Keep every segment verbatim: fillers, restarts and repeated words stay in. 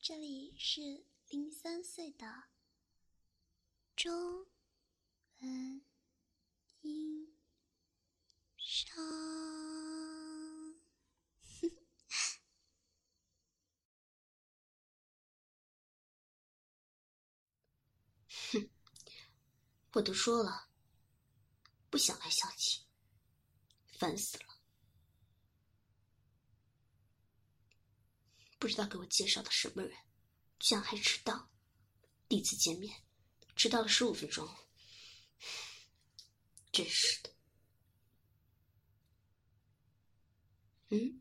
这里是零三岁的中文音上。 哼，我都说了，不想来相亲，烦死了。不知道给我介绍的什么人，居然还迟到。第一次见面，迟到了十五分钟，真是的。嗯？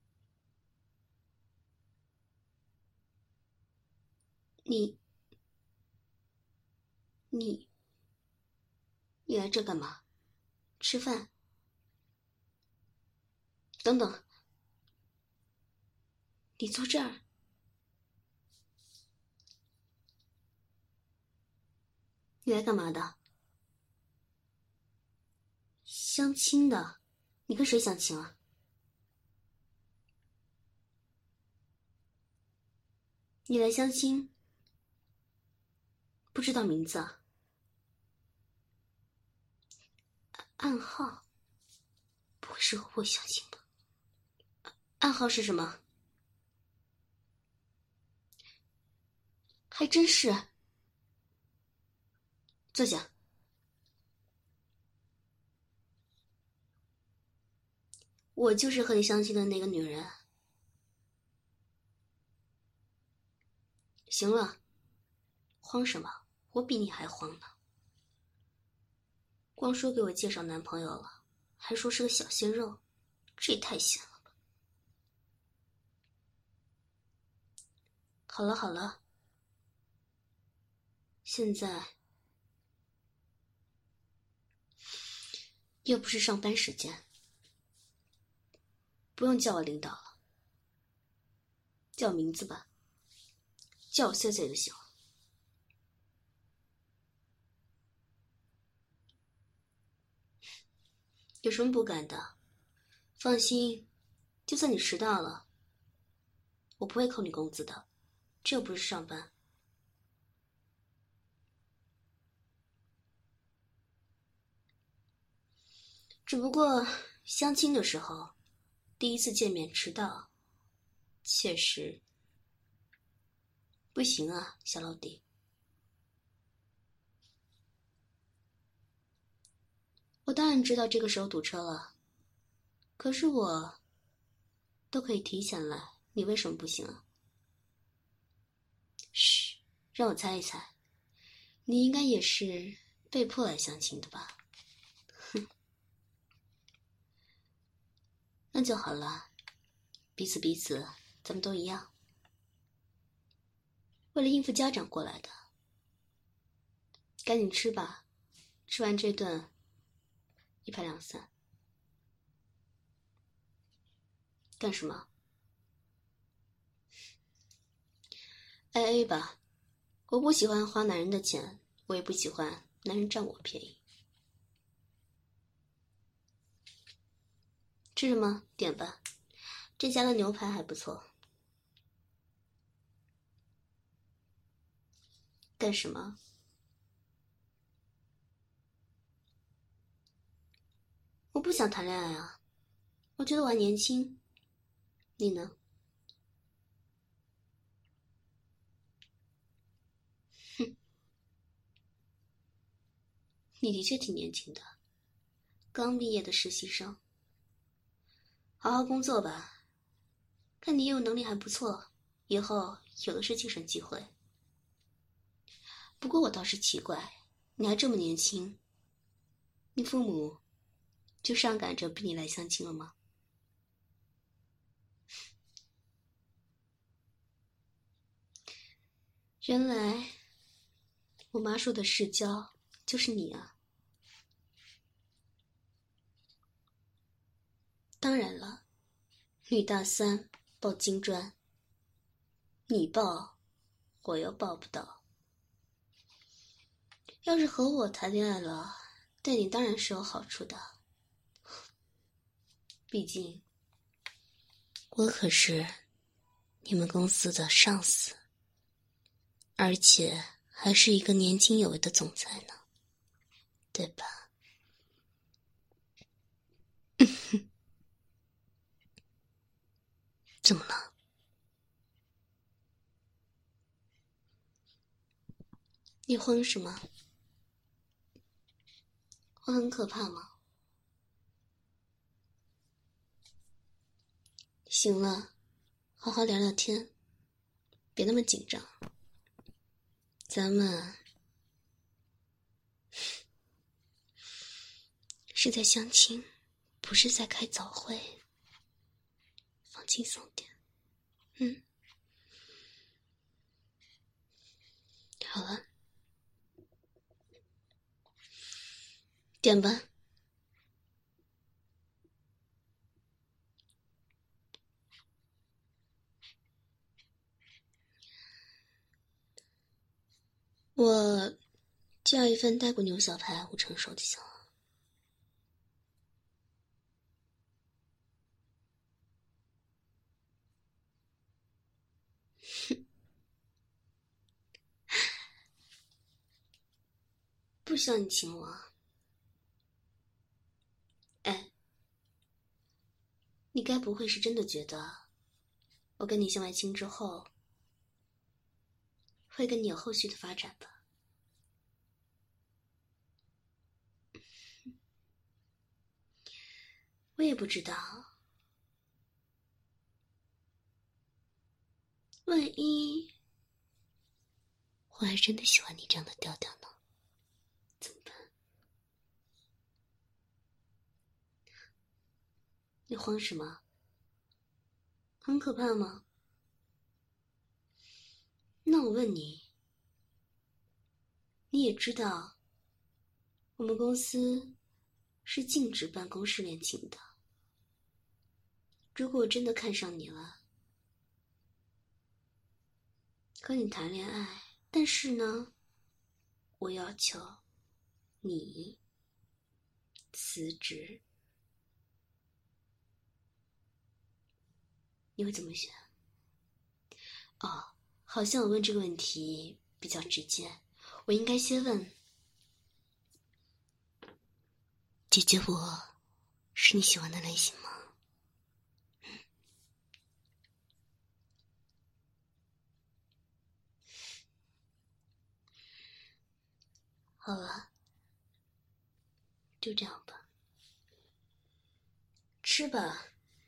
你，你，你来这干嘛？吃饭？等等，你坐这儿？你来干嘛的？相亲的？你跟谁相亲啊？你来相亲，不知道名字啊？暗号？不会是和我相亲吧？暗号是什么？还真是。坐下。我就是和你相亲的那个女人。行了，慌什么？我比你还慌呢。光说给我介绍男朋友了，还说是个小鲜肉，这也太闲了吧。好了好了，现在又不是上班时间，不用叫我领导了，叫我名字吧，叫我碎碎就行了。有什么不敢的？放心，就算你迟到了，我不会扣你工资的，这又不是上班。只不过相亲的时候，第一次见面迟到，确实不行啊，小老弟。我当然知道这个时候堵车了，可是我都可以提前来，你为什么不行啊？嘘，让我猜一猜，你应该也是被迫来相亲的吧？哼，那就好了，彼此彼此，咱们都一样。为了应付家长过来的，赶紧吃吧，吃完这顿一拍两散。干什么？A A 吧，我不喜欢花男人的钱，我也不喜欢男人占我便宜。吃什么？点吧，这家的牛排还不错。干什么？我不想谈恋爱啊，我觉得我还年轻。你呢？哼，你的确挺年轻的，刚毕业的实习生。好好工作吧，看你业务能力还不错，以后有的是晋升机会。不过我倒是奇怪，你还这么年轻，你父母就上赶着逼你来相亲了吗？原来我妈说的世交就是你啊。当然了，女大三抱金砖，你抱我又抱不到。要是和我谈恋爱了，对你当然是有好处的，毕竟我可是你们公司的上司。 而且还是一个年轻有为的总裁呢，对吧？怎么了？你慌什么？我很可怕吗？行了，好好聊聊天，别那么紧张。咱们是在相亲，不是在开早会，放轻松点。嗯，好了，点吧。我叫一份带骨牛小排，五成熟就行了。不需要你请我。哎，你该不会是真的觉得我跟你相完亲之后会跟你有后续的发展吧？我也不知道，万一我还真的喜欢你这样的调调呢，怎么办？你慌什么？很可怕吗？那我问你，你也知道我们公司是禁止办公室恋情的。如果我真的看上你了，和你谈恋爱，但是呢，我要求你辞职，你会怎么选？哦，好像我问这个问题比较直接，我应该先问，姐姐我是你喜欢的类型吗？好了，就这样吧，吃吧。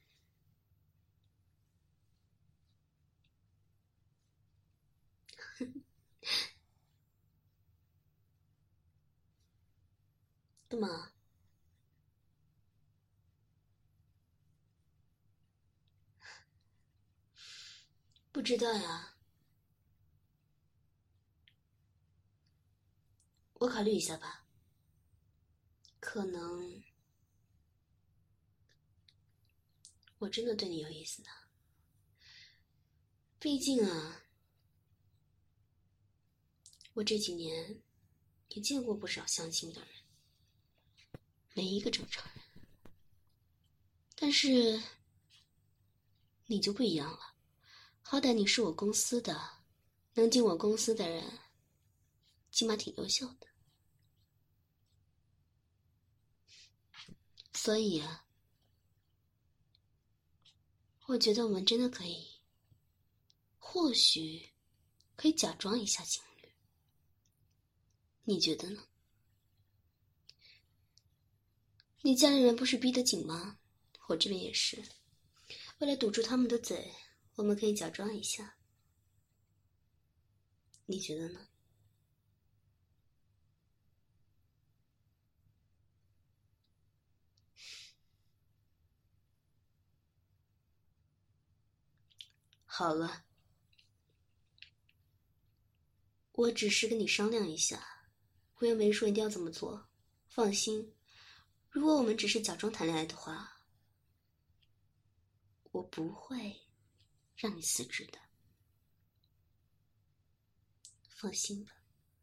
干嘛？不知道呀，我考虑一下吧。可能我真的对你有意思呢。毕竟啊，我这几年也见过不少相亲的人，没一个正常人。但是你就不一样了，好歹你是我公司的，能进我公司的人，起码挺优秀的。所以啊，我觉得我们真的可以，或许可以假装一下情侣，你觉得呢？你家里人不是逼得紧吗？我这边也是，为了堵住他们的嘴，我们可以假装一下，你觉得呢？好了，我只是跟你商量一下，我又没说一定要怎么做。放心，如果我们只是假装谈恋爱的话，我不会让你辞职的。放心吧，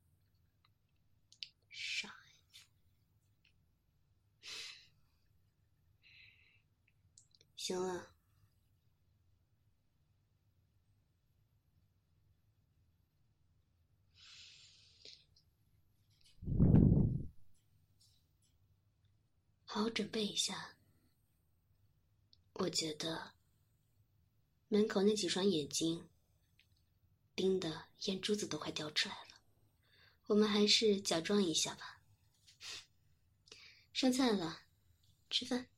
傻孩子。行了， 准备一下。我觉得门口那几双眼睛盯得眼珠子都快掉出来了，我们还是假装一下吧。上菜了，吃饭。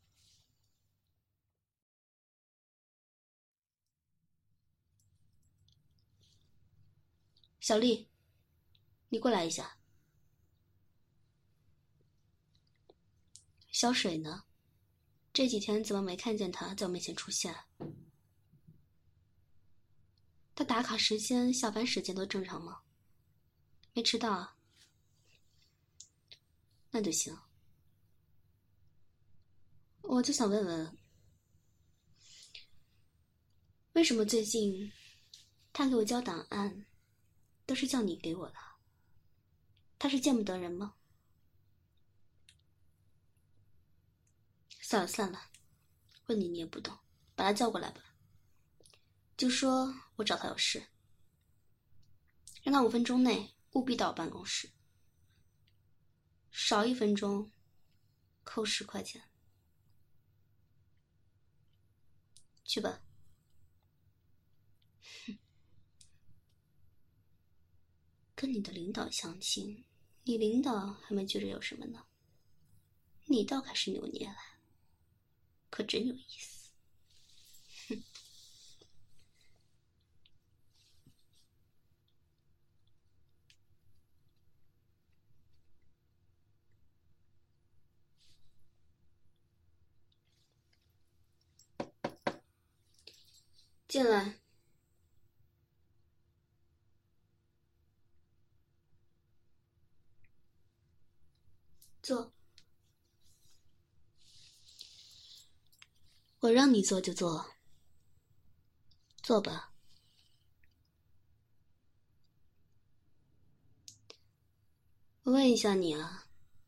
小丽，你过来一下。小水呢？这几天怎么没看见他在我面前出现？他打卡时间、下班时间都正常吗？没迟到啊？那就行。我就想问问，为什么最近他给我交档案都是叫你给我的？他是见不得人吗？算了算了，问你你也不懂，把他叫过来吧。就说我找他有事，让他五分钟内务必到我办公室，少一分钟扣十块钱。去吧。跟你的领导相亲，你领导还没觉着有什么呢，你倒开始扭捏了，可真有意思。哼。进来。坐。我让你坐就坐。坐吧。我问一下你啊，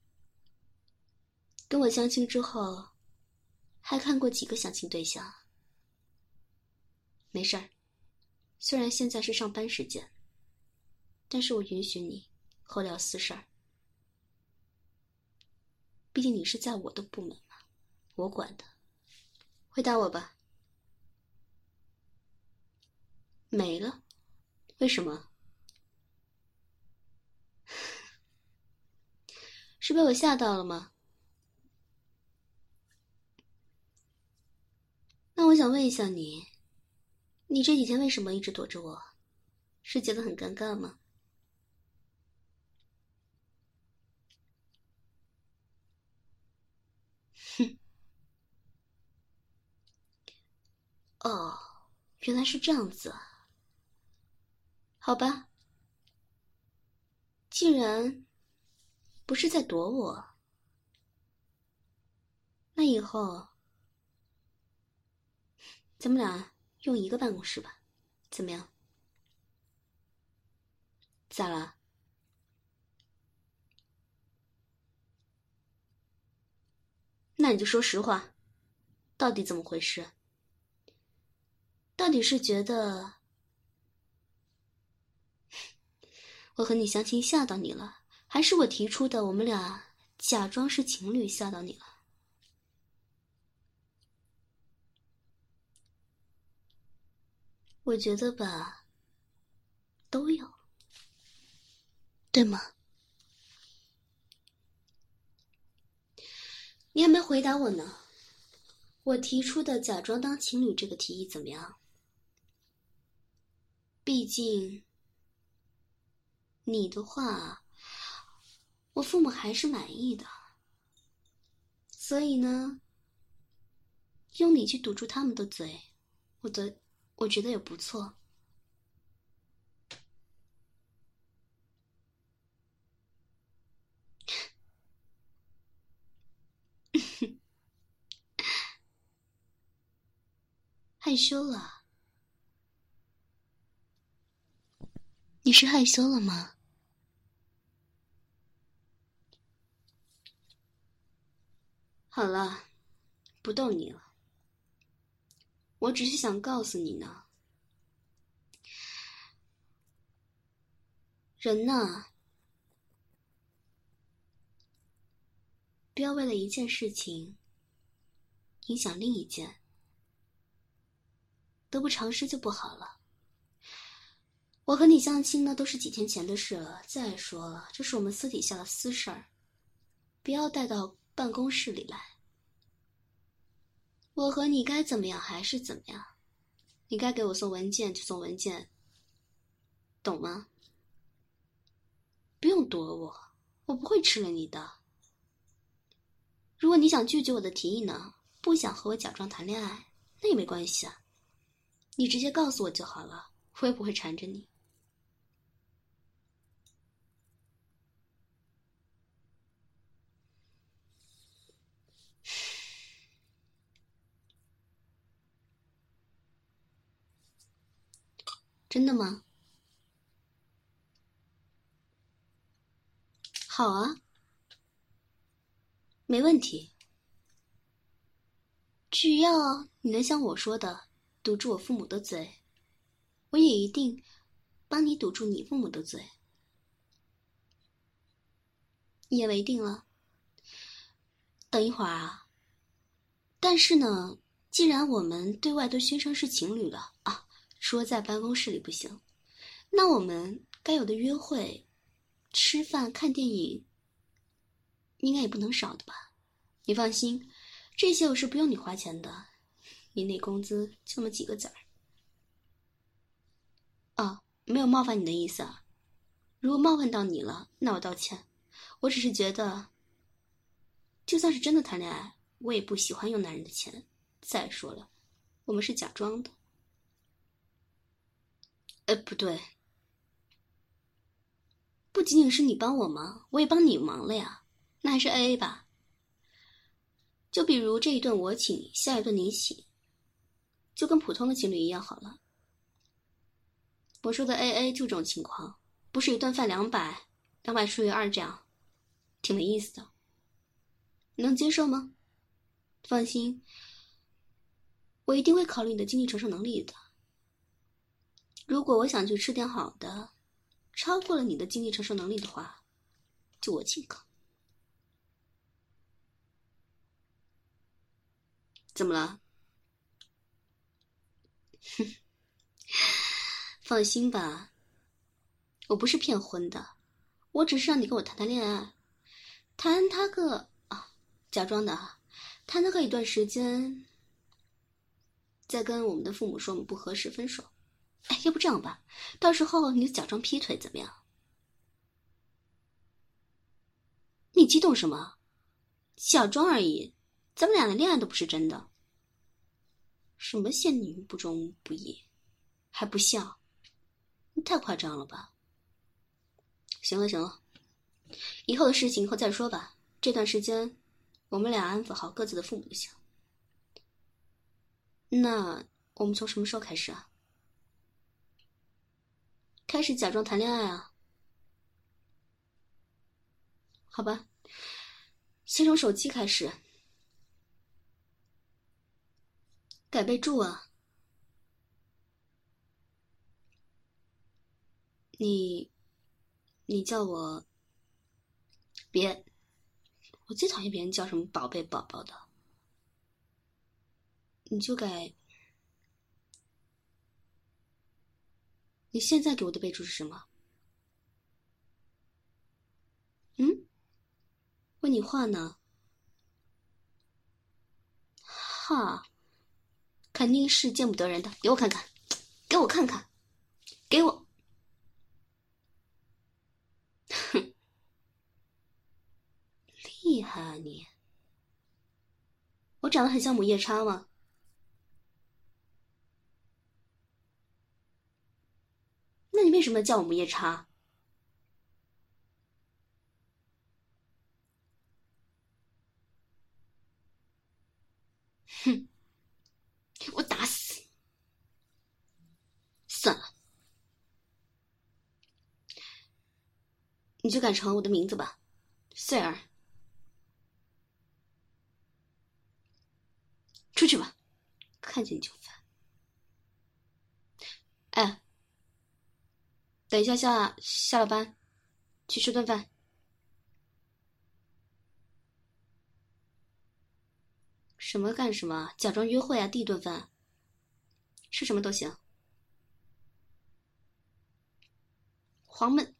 跟我相亲之后，还看过几个相亲对象？没事儿，虽然现在是上班时间，但是我允许你后聊私事儿。毕竟你是在我的部门嘛，我管的。回答我吧。没了？为什么？是被我吓到了吗？那我想问一下你，你这几天为什么一直躲着我？是觉得很尴尬吗？哼。哦，原来是这样子啊。好吧，既然不是在躲我，那以后咱们俩用一个办公室吧，怎么样？咋了？那你就说实话，到底怎么回事？到底是觉得我和你相亲吓到你了，还是我提出的我们俩假装是情侣吓到你了？我觉得吧，都有，对吗？你还没回答我呢。我提出的假装当情侣这个提议怎么样？毕竟你的话，我父母还是满意的，所以呢，用你去堵住他们的嘴，我的，我觉得也不错。害羞了？你是害羞了吗？好了，不逗你了。我只是想告诉你呢，人呢，不要为了一件事情影响另一件，得不偿失就不好了。我和你相亲呢，都是几天前的事了。再说了，这是我们私底下的私事儿，不要带到办公室里来。我和你该怎么样还是怎么样，你该给我送文件就送文件，懂吗？不用躲我，我不会吃了你的。如果你想拒绝我的提议呢，不想和我假装谈恋爱，那也没关系啊，你直接告诉我就好了，我也不会缠着你。真的吗？好啊，没问题。只要你能像我说的堵住我父母的嘴，我也一定帮你堵住你父母的嘴。一言为定了。等一会儿啊。但是呢，既然我们对外都宣称是情侣了啊，说在办公室里不行，那我们该有的约会、吃饭、看电影，应该也不能少的吧？你放心，这些我是不用你花钱的，你那工资就那么几个子儿。哦，没有冒犯你的意思啊。如果冒犯到你了，那我道歉。我只是觉得，就算是真的谈恋爱，我也不喜欢用男人的钱。再说了，我们是假装的。呃，不对，不仅仅是你帮我忙，我也帮你忙了呀。那还是 A A 吧。就比如这一顿我请，下一顿你请，就跟普通的情侣一样好了。我说的 A A 就这种情况，不是一顿饭两百，两百除以二这样，挺没意思的。你能接受吗？放心，我一定会考虑你的经济承受能力的。如果我想去吃点好的，超过了你的经济承受能力的话，就我请客。怎么了？哼，放心吧，我不是骗婚的，我只是让你跟我谈谈恋爱，谈他个啊，假装的啊，谈他个一段时间，再跟我们的父母说我们不合适分手。哎，要不这样吧，到时候你就假装劈腿怎么样？你激动什么？假装而已，咱们俩的恋爱都不是真的。什么陷你于不忠不义，还不笑？你太夸张了吧？行了行了，以后的事情以后再说吧。这段时间，我们俩安抚好各自的父母就行。那我们从什么时候开始啊？开始假装谈恋爱啊？好吧，先从手机开始。改备注啊。你，你叫我，别，我最讨厌别人叫什么宝贝宝宝的。你就改，你现在给我的备注是什么？嗯？问你话呢。哈，肯定是见不得人的，给我看看，给我看看，给我。哼，厉害啊你！我长得很像母夜叉吗？那你为什么叫我母夜叉？哼，我打死！算了，你就改成我的名字吧，穗儿。出去吧，看见你就烦。哎，等一下下下了班，去吃顿饭。 什么干什么？假装约会啊，第一顿饭，吃什么都行。黄焖，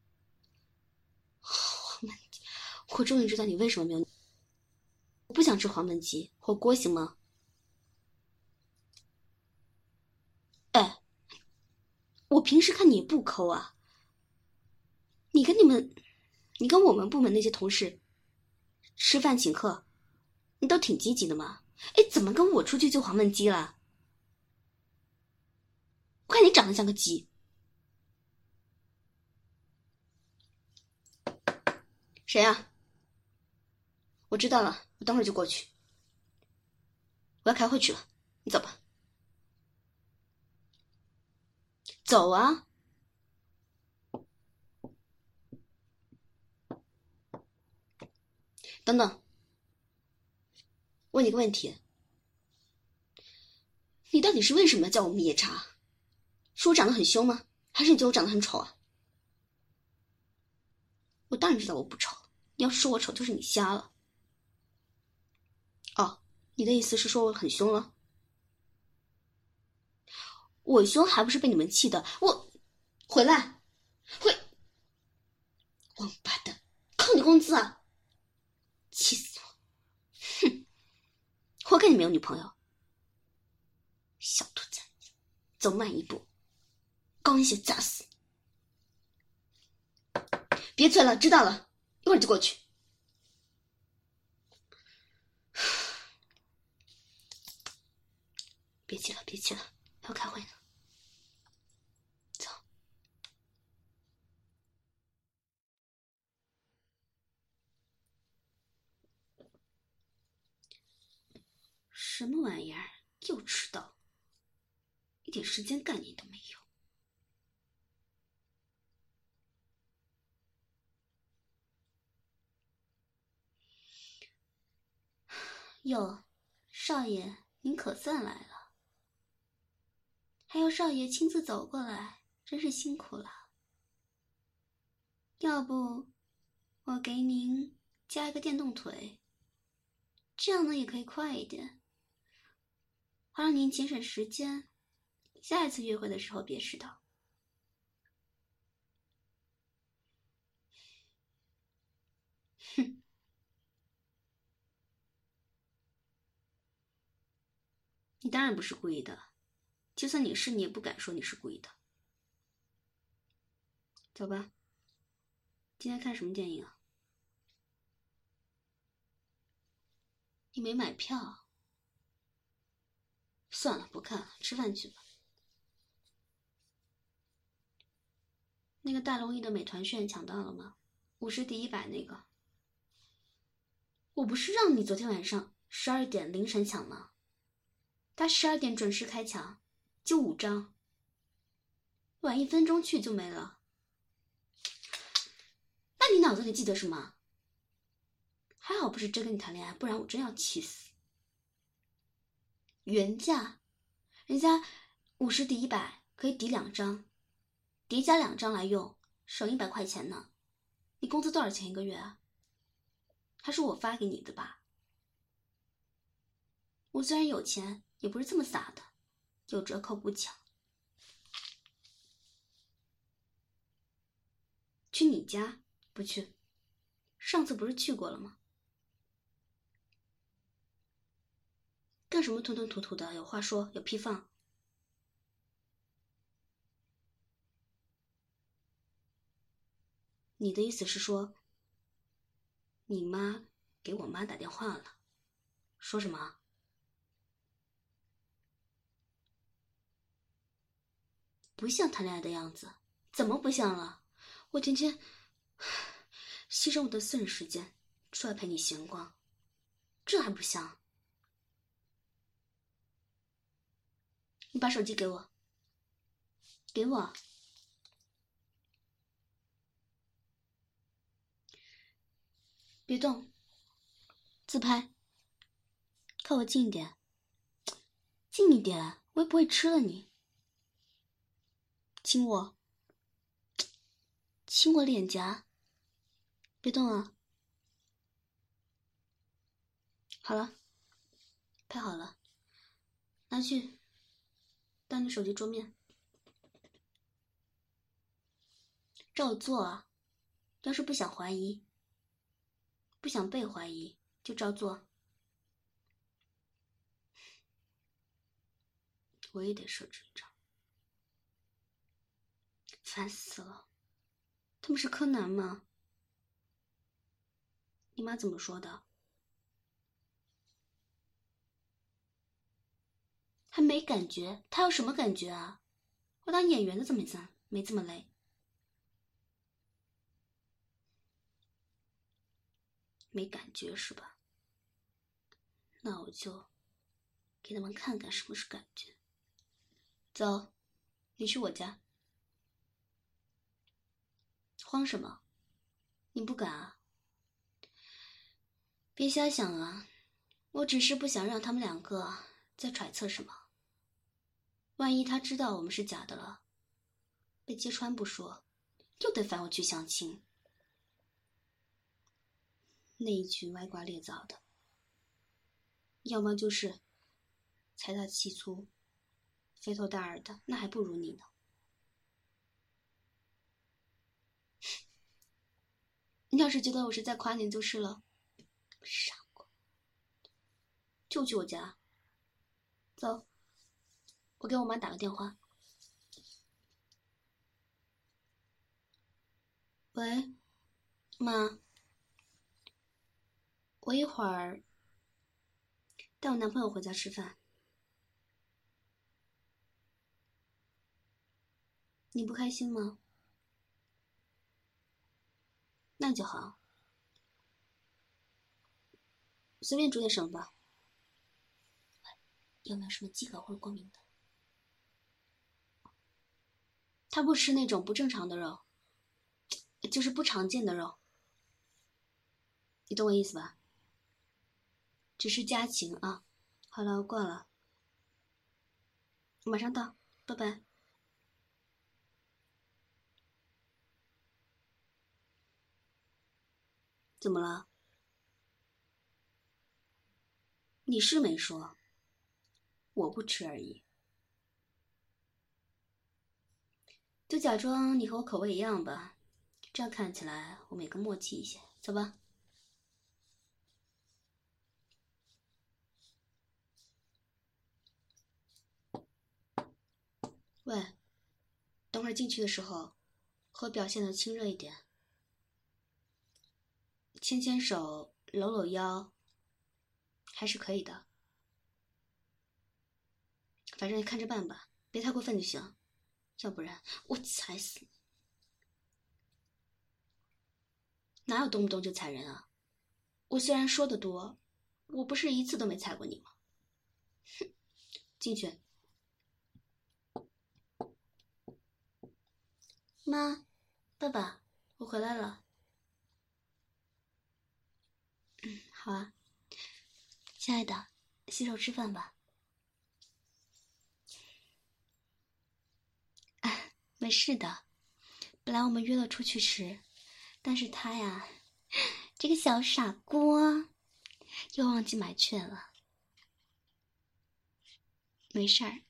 黄焖鸡，我终于知道你为什么没有。我不想吃黄焖鸡，火锅行吗？哎，我平时看你也不抠啊。你跟你们，你跟我们部门那些同事吃饭请客，你都挺积极的嘛。哎，怎么跟我出去就黄焖鸡了？我看你长得像个鸡。谁啊？我知道了，我等会儿就过去。我要开会去了，你走吧。走啊！等等，问你个问题，你到底是为什么要叫我们夜叉？是我长得很凶吗？还是你觉得我长得很丑啊？我当然知道我不丑，你要是说我丑，就是你瞎了。哦，你的意思是说我很凶了？我凶还不是被你们气的？我回来，回，王八蛋，扣你工资啊！气死我！哼，活该你没有女朋友，小兔崽子，走慢一步，高跟鞋砸死！别催了，知道了，一会儿就过去。别气了，别气了，还要开会呢。走。什么玩意儿？又迟到，一点时间概念都没有。哟，少爷，您可算来了。还要少爷亲自走过来，真是辛苦了。要不，我给您加一个电动腿，这样呢也可以快一点，好让您节省时间，下一次约会的时候别迟到。哼，你当然不是故意的，就算你是，你也不敢说你是故意的。走吧，今天看什么电影啊？你没买票。算了，不看了，吃饭去吧。那个大龙燚的美团券抢到了吗？五十抵一百那个。我不是让你昨天晚上十二点凌晨抢吗？他十二点准时开抢，就五张，晚一分钟去就没了。那你脑子里记得什么？还好不是真跟你谈恋爱，不然我真要气死。原价，人家五十抵一百，可以抵两张，叠加两张来用，省一百块钱呢。你工资多少钱一个月啊？还是我发给你的吧？我虽然有钱，也不是这么撒的，有折扣不抢。去你家？不去，上次不是去过了吗？干什么吞吞吐吐的？有话说，有屁放。你的意思是说，你妈给我妈打电话了，说什么？不像谈恋爱的样子，怎么不像了？我天天牺牲我的私人时间出来陪你闲逛，这还不像？你把手机给我，给我。别动，自拍，靠我近一点，近一点，我也不会吃了你。亲我，亲我脸颊，别动啊。好了， 拍好了，拿去，当你手机桌面。照做啊！要是不想怀疑，不想被怀疑，就照做。我也得设置一张。烦死了！他们是柯南吗？你妈怎么说的？还没感觉？他有什么感觉啊？我当演员的怎么这没这么累？没感觉是吧？那我就给他们看看什么是感觉。走，你去我家。慌什么？你不敢啊？别瞎想啊！我只是不想让他们两个再揣测什么。万一他知道我们是假的了，被揭穿不说，又得烦我去相亲。那一群歪瓜裂枣的，要么就是财大气粗、肥头大耳的，那还不如你呢。你要是觉得我是在夸你就是了。傻瓜，就去我家。走，我给我妈打个电话。喂，妈，我一会儿带我男朋友回家吃饭。你不开心吗？那就好，随便煮点什么吧。有没有什么忌口或者过敏的？他不吃那种不正常的肉，就是不常见的肉，你懂我意思吧？只是家禽啊。好了，我挂了，我马上到，拜拜。怎么了？你是没说，我不吃而已。就假装你和我口味一样吧，这样看起来我们也更默契一些。走吧。喂，等会儿进去的时候，和我表现的亲热一点，牵牵手，搂搂腰，还是可以的。反正看着办吧，别太过分就行，要不然我踩死你。哪有动不动就踩人啊？我虽然说的多，我不是一次都没踩过你吗？哼，进去。妈，爸爸，我回来了。嗯，好啊。亲爱的，洗手吃饭吧。啊，没事的。本来我们约了出去吃，但是他呀，这个小傻瓜，又忘记买券了。没事儿。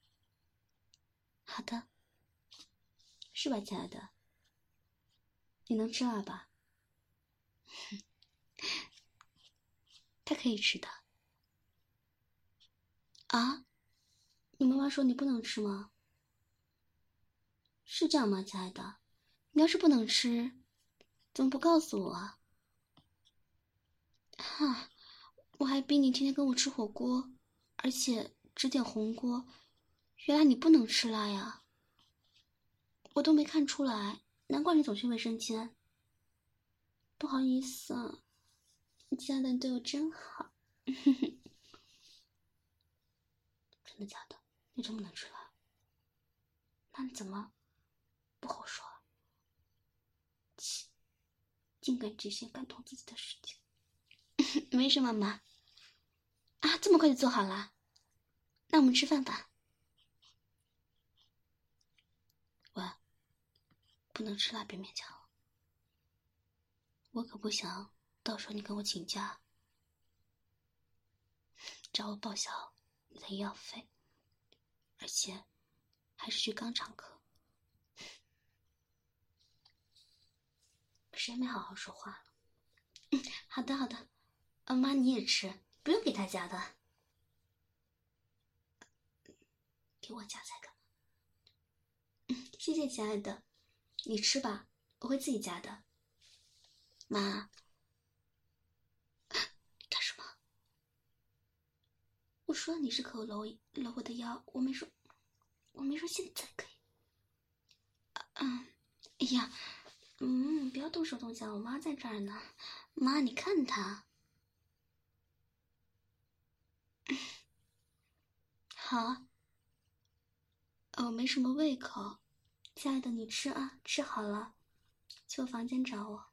好的。是吧，亲爱的？你能吃辣吧？他可以吃的。啊？你妈妈说你不能吃吗？是这样吗，亲爱的？你要是不能吃，怎么不告诉我啊？哈，我还逼你天天跟我吃火锅，而且只点红锅。原来你不能吃辣呀？我都没看出来，难怪你总去卫生间。不好意思啊，亲爱的，你对我真好。真的假的？你真不能吃辣？那你怎么不好说啊？切，净干这些感动自己的事情。没什么嘛。啊，这么快就做好了？那我们吃饭吧。喂，不能吃辣，别勉强我。我可不想到时候你跟我请假。 找我报销你的医药费，而且还是去肛肠科。谁没好好说话了？嗯，好的好的，啊妈你也吃，不用给他夹的，给我夹才干嘛？嗯，谢谢亲爱的，你吃吧，我会自己夹的。妈，干什么？我说你是可搂搂我的腰，我没说，我没说现在可以。嗯，哎呀，嗯，不要动手动脚，我妈在这儿呢。妈，你看她。好。哦，没什么胃口，亲爱的，你吃啊，吃好了，去我房间找我。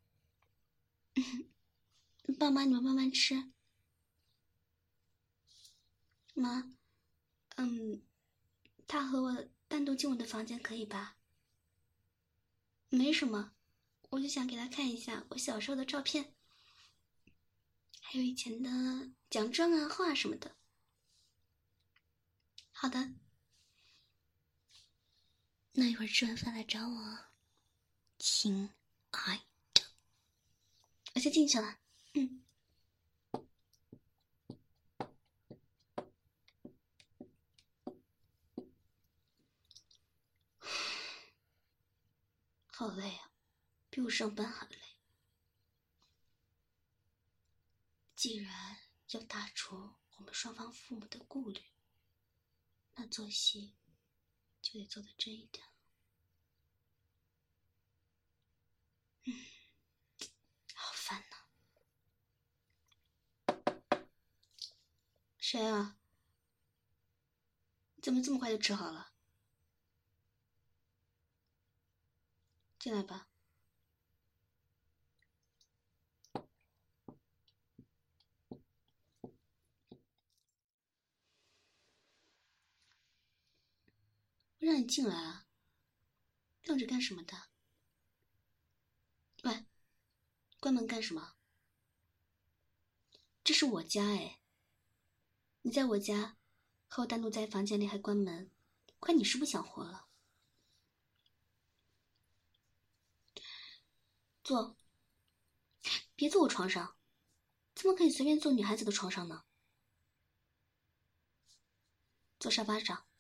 爸妈，你们慢慢吃。妈，嗯，他和我单独进我的房间可以吧？没什么，我就想给他看一下我小时候的照片，还有以前的奖状啊、画什么的。好的。那一会儿吃完饭来找我，亲爱的。我先进去了。嗯。好累啊，比我上班还累。既然要打除我们双方父母的顾虑，那做戏就得做得真一点了。嗯，好烦呐。谁啊？怎么这么快就吃好了？进来吧。我让你进来啊，愣着干什么的？喂，关门干什么？这是我家哎，你在我家和我单独在房间里还关门，快你是不是想活了？坐。别坐我床上，怎么可以随便坐女孩子的床上呢？坐沙发上。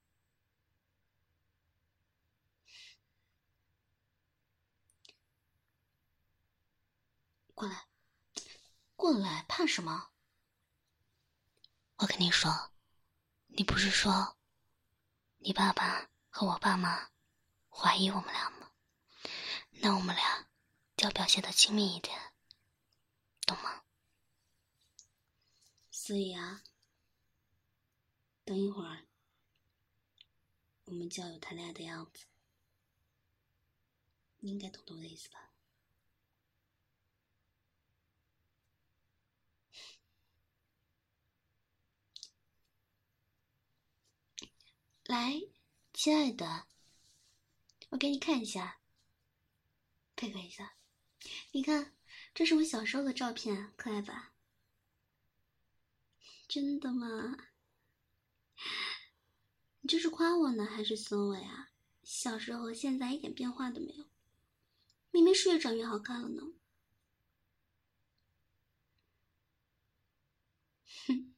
过来，过来，怕什么？我跟你说，你不是说你爸爸和我爸妈怀疑我们俩吗？那我们俩就要表现得亲密一点，懂吗？所以啊，等一会儿我们就要有谈恋爱的样子，你应该懂懂我的意思吧？来，亲爱的，我给你看一下，配合一下。你看，这是我小时候的照片，可爱吧？真的吗？你这是夸我呢，还是损我呀？小时候和现在一点变化都没有，明明是越长越好看了呢。哼，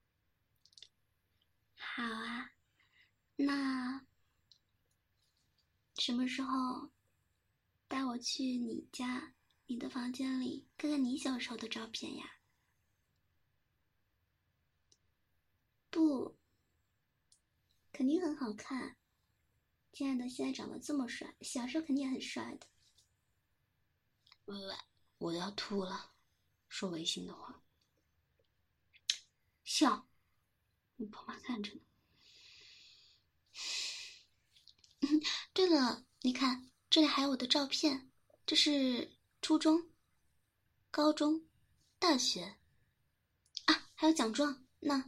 好啊，那什么时候带我去你家、你的房间里看看你小时候的照片呀？不，肯定很好看。亲爱的，现在长得这么帅，小时候肯定也很帅的。喂喂，我要吐了，说违心的话。笑，你婆妈看着呢。对了，你看这里还有我的照片，这是初中、高中、大学啊，还有奖状呢。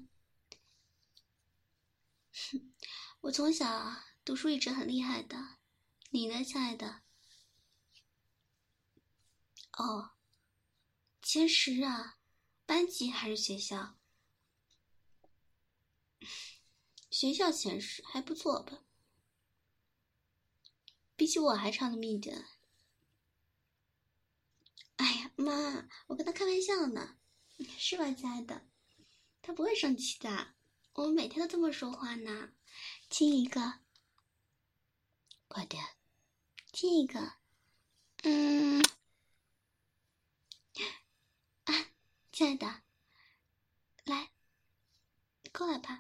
我从小读书一直很厉害的，你呢，亲爱的？哦，前十啊，班级还是学校？ 学校前十还不错吧，比起我还差那么一点。哎呀，妈，我跟他开玩笑呢，是吧，亲爱的？他不会生气的，我们每天都这么说话呢。亲一个，快点，亲一个。嗯，啊，亲爱的，来，过来吧，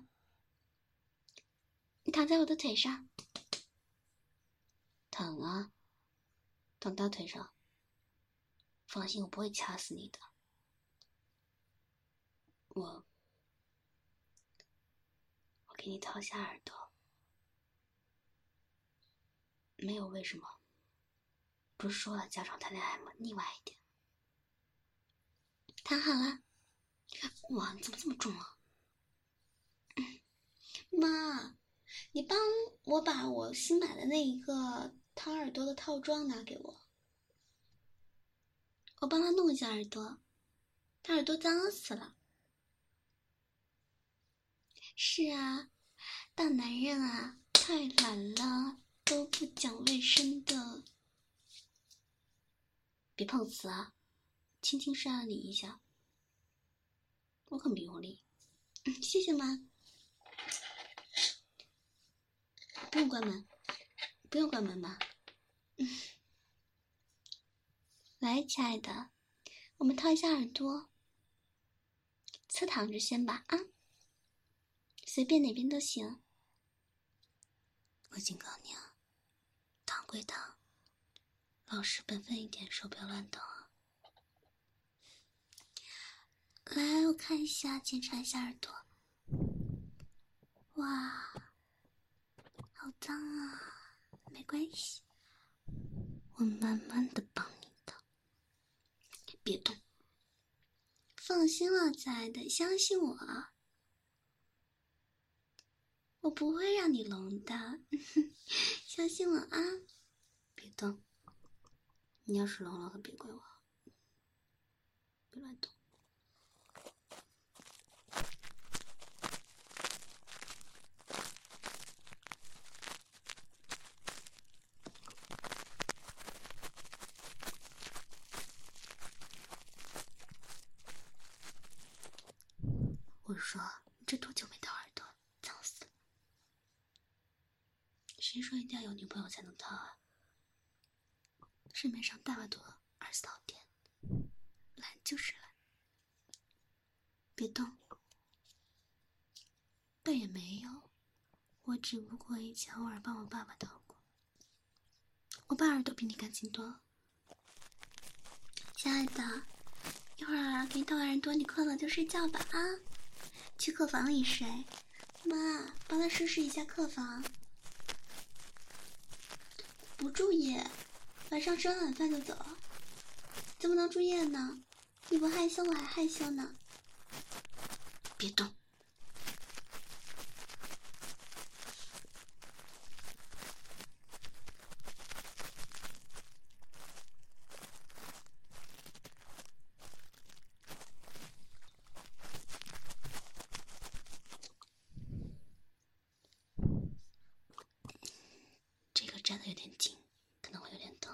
你躺在我的腿上。躺啊，躺大腿上。放心，我不会掐死你的。我，我给你掏下耳朵。没有为什么，不是说了家长谈恋爱吗？腻歪一点。躺好了。哇，你怎么这么重啊？嗯、妈，你帮我把我新买的那一个掏耳朵的套装拿给我。我帮他弄一下耳朵，他耳朵脏死了。是啊，大男人啊，太懒了，都不讲卫生的。别碰瓷啊，轻轻扇了你一下。我可没用力。嗯，谢谢妈。不用关门，不用关门嘛。嗯，来，亲爱的，我们掏一下耳朵。侧躺着先吧，啊，随便哪边都行。我警告你啊，躺归躺，老实本分一点，手不要乱动啊。来，我看一下，检查一下耳朵。哇，好脏啊！没关系，我慢慢的帮你的。别动。放心了，亲爱的，相信我啊，我不会让你聋的。相信我啊！别动。你要是聋了，可别怪我。别乱动。我说，你这多久没掏耳朵？脏死了。谁说一定要有女朋友才能掏啊？市面上大把多二次套店，懒就是懒。别动。倒也没有，我只不过以前偶尔帮我爸爸掏过。我爸耳朵比你干净多了。亲爱的，一会儿给你掏完耳朵，你困了就睡觉吧啊！去客房里睡。妈，帮他收拾一下客房。不住夜，晚上吃完晚饭就走。怎么能住夜呢？你不害羞，我还害羞呢。别动。这个站得有点紧，可能会有点疼。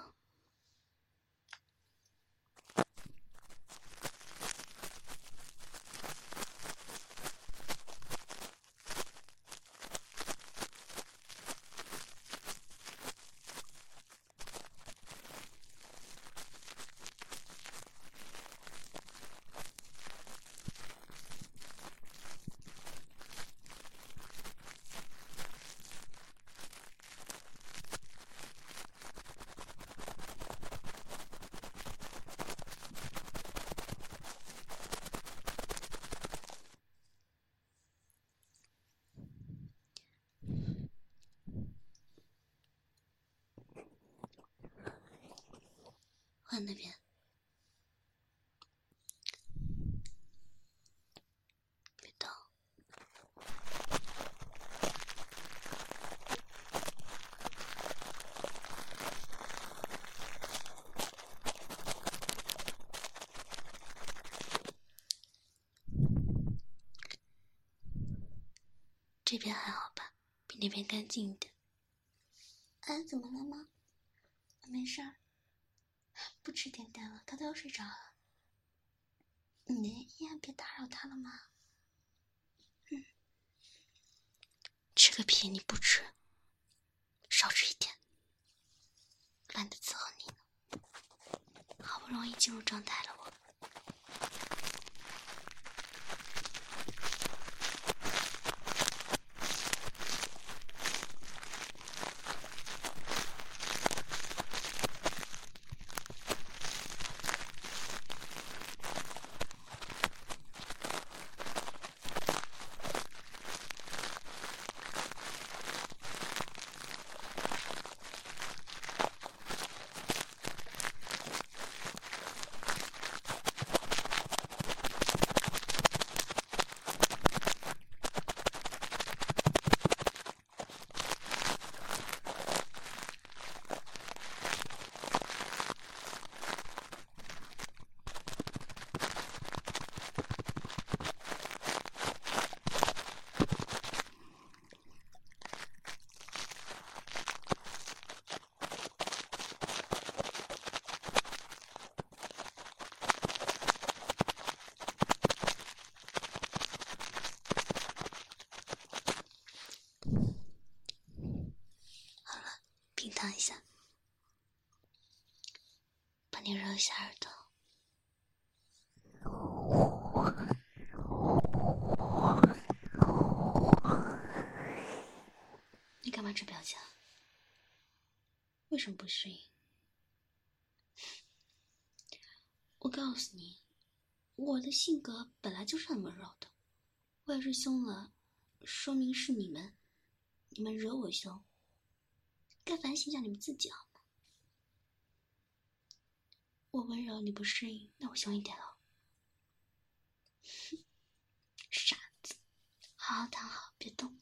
换那边。别动。 边还好吧？比那边干净一点。 啊，怎么了吗？ 没事儿，不吃点点了，他都要睡着了。 你也别打扰他了嘛。 嗯，吃个屁你不吃，少吃一点，懒得伺候你呢。好不容易进入状态了我。平躺一下，帮你揉一下耳朵。你干嘛这表情？为什么不适应？我告诉你，我的性格本来就是很温柔的，我要是凶了，说明是你们，你们惹我凶，该反省一下你们自己好吗？我温柔你不适应，那我凶一点喽。傻子，好好躺好，别动。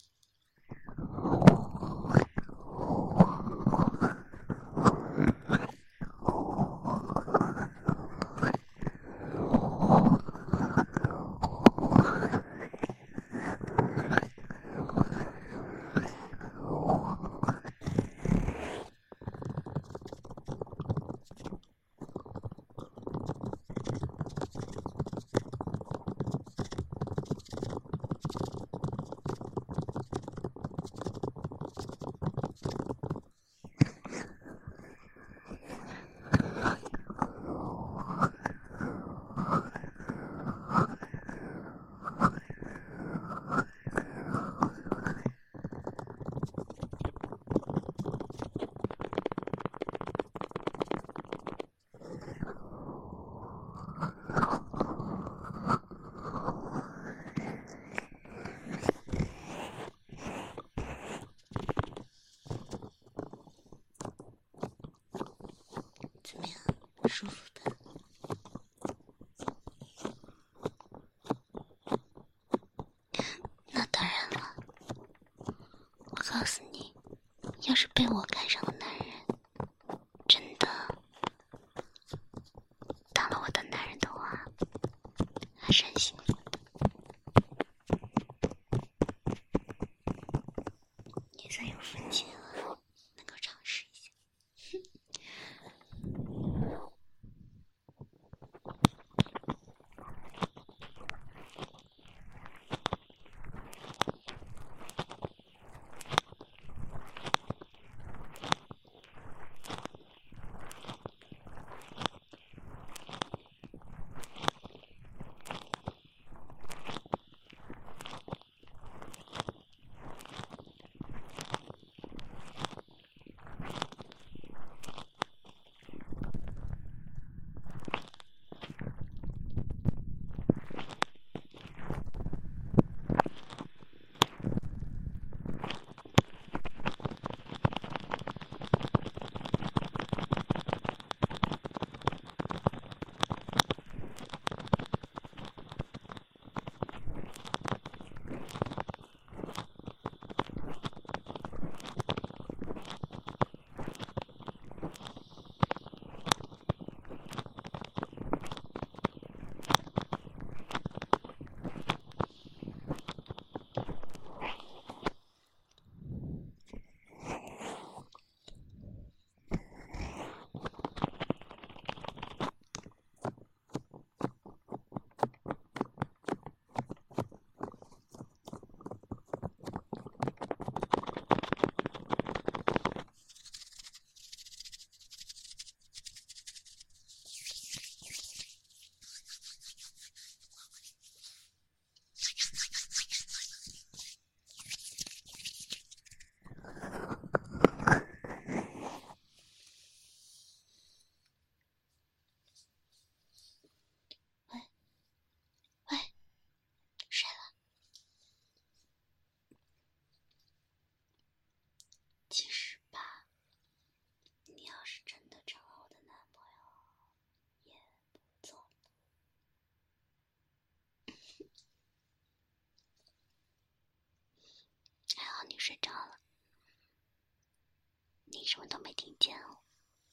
怎么样，舒服吧？那当然了，我告诉你，要是被我看上的男人，真的当了我的男人的话，还是很幸福的。也算有福气了，能够尝试一下。 你什么都没听见哦。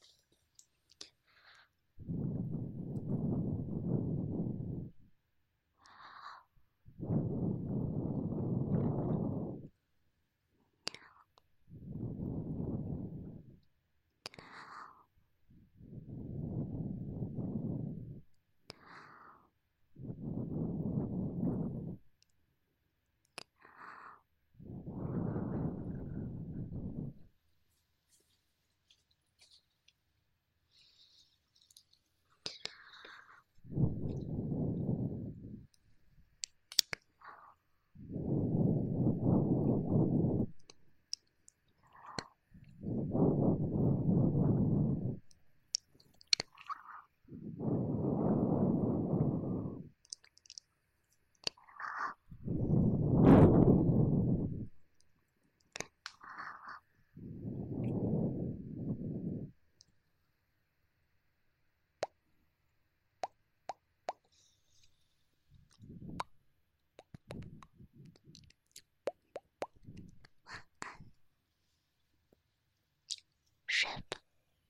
睡吧。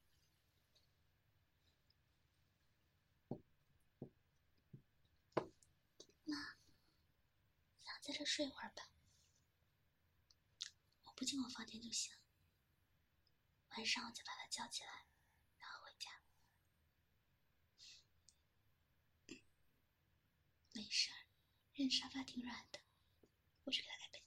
妈，想在这睡会儿吧。我不进我房间就行，晚上我就把他叫起来，然后回家。没事儿，人沙发挺软的，我去给他盖被。